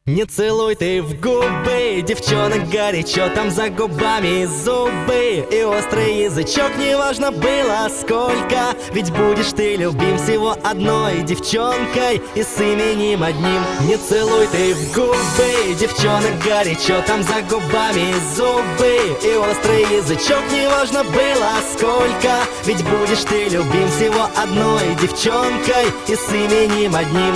Не целуй ты в губы, девчонок, горячо там за губами зубы и острый язычок, неважно было сколько. Ведь будешь ты любим всего одной девчонкой и с именем одним. Не целуй ты в губы, девчонок, горячо там за губами зубы и острый язычок, неважно было сколько. Ведь будешь ты любим всего одной девчонкой и с именем одним.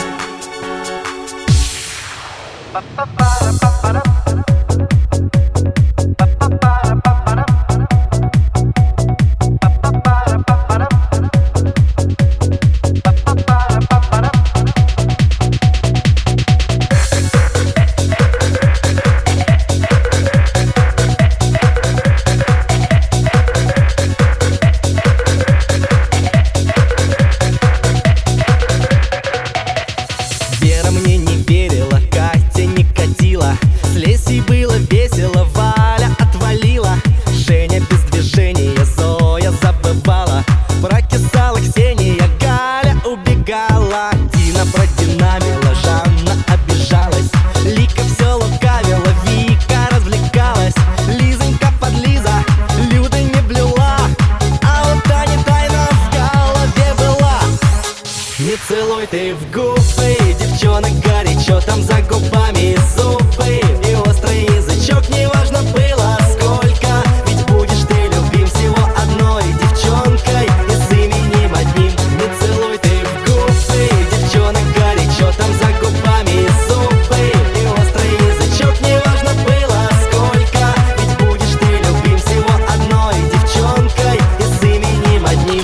Вера мне не верила, Катя не катила, с Лесей было весело, Валя отвалила, Женя без движения, Зоя забывала, прокисала Ксения, Галя убегала, Дина продинамила, Жанна обижалась, Лика все лукавила, Вика развлекалась, Лизонька подлиза, Люда не блюла, а вот Таня тайна в голове была. Не целуй ты в губы, девчонок, горячо там за губами зубы и острый язычок, неважно было сколько. Ведь будешь ты любим всего одной девчонкой и с именем одним. Не целуй ты в губы, девчонок, горячо там за губами зубы и острый язычок, неважно было сколько. Ведь будешь ты любим всего одной девчонкой и с именем одним.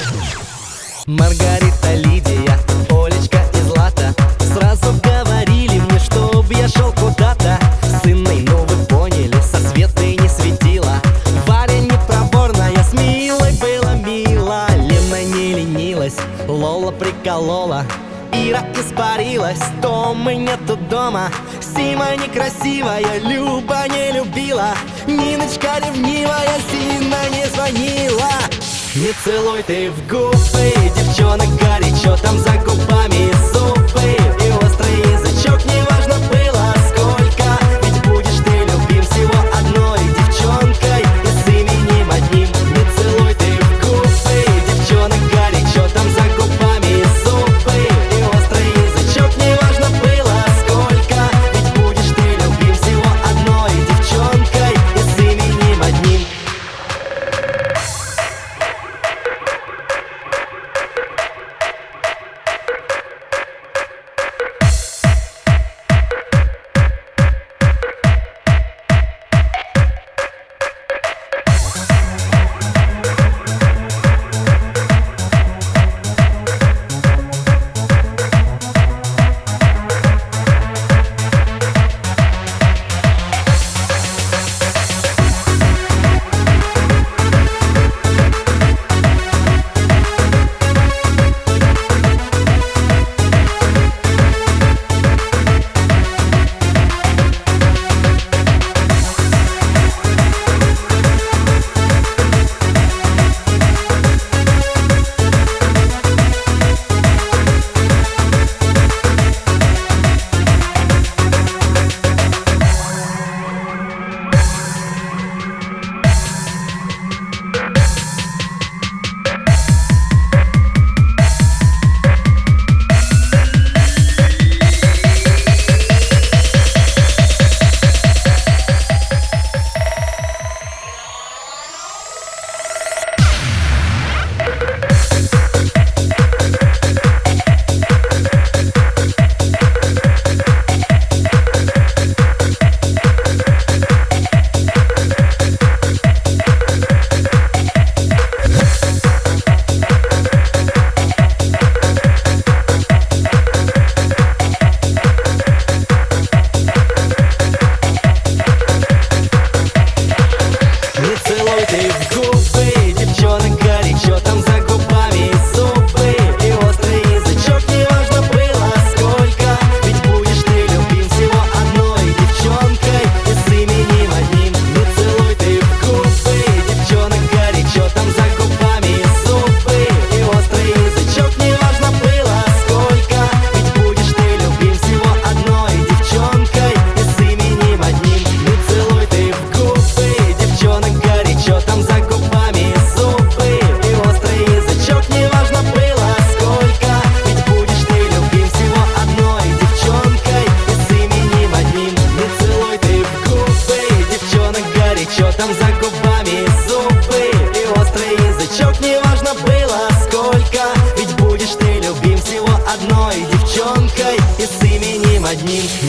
Маргарита, Лидия, Олечка и Злата сразу говорили мне, чтоб я шел куда-то с Инной, ну вы поняли, со Светой не светила. Варя непроборная, с Милой было мило, Лена не ленилась, Лола приколола, Ира испарилась, Томы нету дома, Сима некрасивая, Люба не любила, Ниночка ревнивая, Сина не звонила. Не целуй ты в губы, девчонок, горячо там за губами зубы и острый язычок, неважно было сколько. Ведь будешь ты любим всего одной девчонкой и с именем одним. Не целуй ты в губы, девчонок, горячо там за губами зубы и острый язычок, неважно было сколько. Ведь будешь ты любим всего одной девчонкой и с именем одним.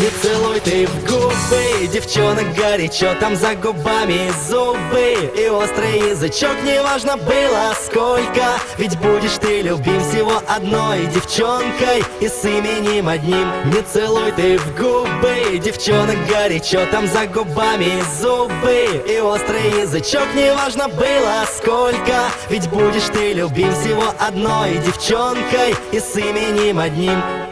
не целуй ты в губы. Девчонок горячо, там за губами зубы и острый язычок. Неважно было сколько, ведь будешь ты любим всего одной девчонкой и с именем одним. Не целуй ты в губы. Девчонок горячо, там за губами зубы и острый язычок. Неважно было сколько, ведь будешь ты любим всего одной девчонкой и с именем одним.